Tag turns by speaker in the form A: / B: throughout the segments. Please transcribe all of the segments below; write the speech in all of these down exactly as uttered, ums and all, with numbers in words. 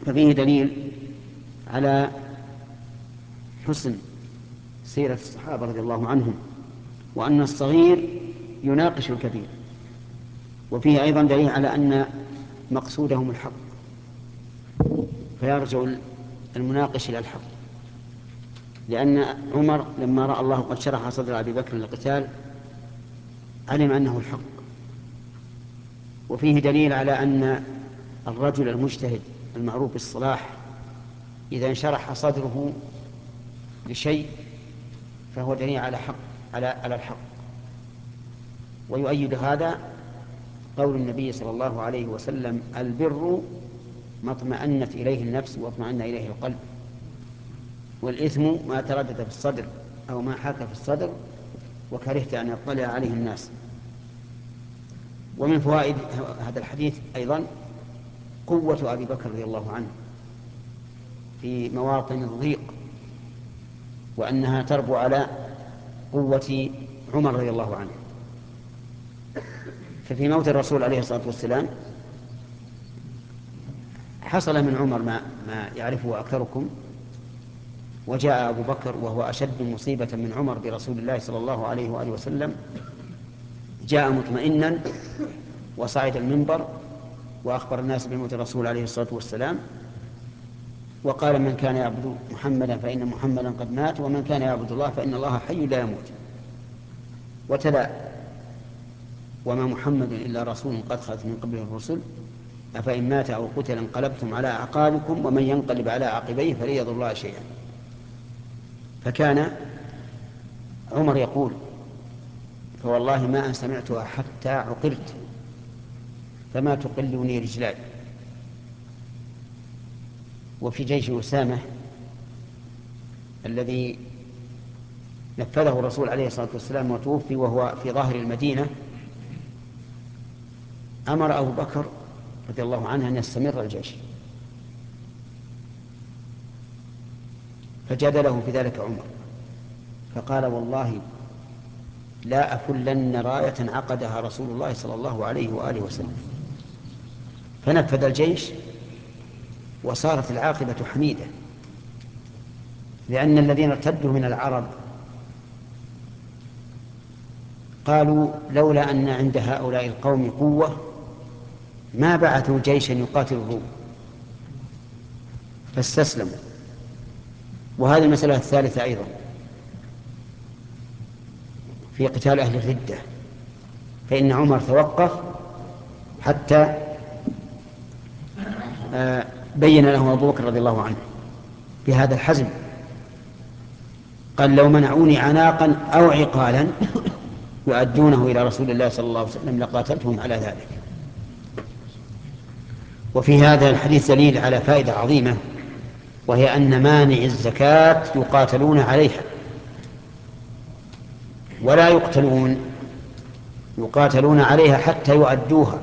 A: ففيه دليل على حسن سيرة الصحابة رضي الله عنهم، وأن الصغير يناقش الكبير. وفيه أيضا دليل على أن مقصودهم الحق، فيرجع المناقش إلى الحق، لأن عمر لما رأى الله قد شرح صدر أبي بكر للقتال علم أنه الحق. وفيه دليل على أن الرجل المجتهد المعروف بالصلاح إذا انشرح صدره لشيء فهو دليل على حق على على الحق. ويؤيد هذا قول النبي صلى الله عليه وسلم: البر ما اطمأنت إليه النفس واطمأن إليه القلب، والإثم ما تردد في الصدر أو ما حاك في الصدر وكرهت أن يطلع عليه الناس. ومن فوائد هذا الحديث أيضا قوة أبي بكر رضي الله عنه في مواطن الضيق، وأنها تربو على قوة عمر رضي الله عنه. ففي موت الرسول عليه الصلاة والسلام حصل من عمر ما, ما يعرفه أكثركم، وجاء أبو بكر وهو أشد مصيبة من عمر برسول الله صلى الله عليه وآله وسلم، جاء مطمئنا وصعد المنبر وأخبر الناس بموت الرسول عليه الصلاة والسلام، وقال: من كان يعبد محمدا فإن محمدا قد مات، ومن كان يعبد الله فإن الله حي لا يموت. وتلا: وما محمد إلا رسول قد خلت من قبله الرسل أفإن مات أو قتل انقلبتم على أعقابكم ومن ينقلب على عقبيه فلن يضر الله شيئا. فكان عمر يقول: فوالله ما أن سمعتها حتى عقرت فما تقلني رجلاي. وفي جيش أسامة الذي نفذه الرسول عليه الصلاة والسلام وتوفي وهو في ظاهر المدينة، أمر أبو بكر رضي الله عنه أن يستمر الجيش، فجادله في ذلك عمر فقال: والله لا أفلن راية عقدها رسول الله صلى الله عليه وآله وسلم. فنفذ الجيش وصارت العاقبة حميدة، لأن الذين ارتدوا من العرب قالوا: لولا أن عند هؤلاء القوم قوة ما بعثوا جيشا يقاتل الروم، فاستسلموا. وهذه المسألة الثالثة أيضا في قتال أهل الردة، فإن عمر توقف حتى بين له أبو بكر رضي الله عنه بهذا الحزم، قال: لو منعوني عناقا أو عقالا يؤدونه إلى رسول الله صلى الله عليه وسلم لقاتلتهم على ذلك. وفي هذا الحديث دليل على فائدة عظيمة، وهي أن مانع الزكاة يقاتلون عليها ولا يقتلون، يقاتلون عليها حتى يؤدوها،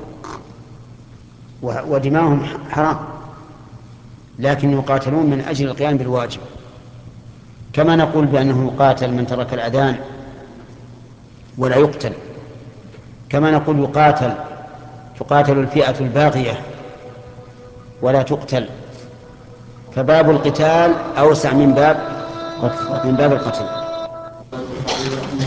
A: ودماؤهم حرام، لكن يقاتلون من أجل القيام بالواجب. كما نقول بأنه يقاتل من ترك الأذان ولا يقتل، كما نقول يقاتل تقاتل الفئة الباغية ولا تقتل. فباب القتال أوسع من باب من باب القتل.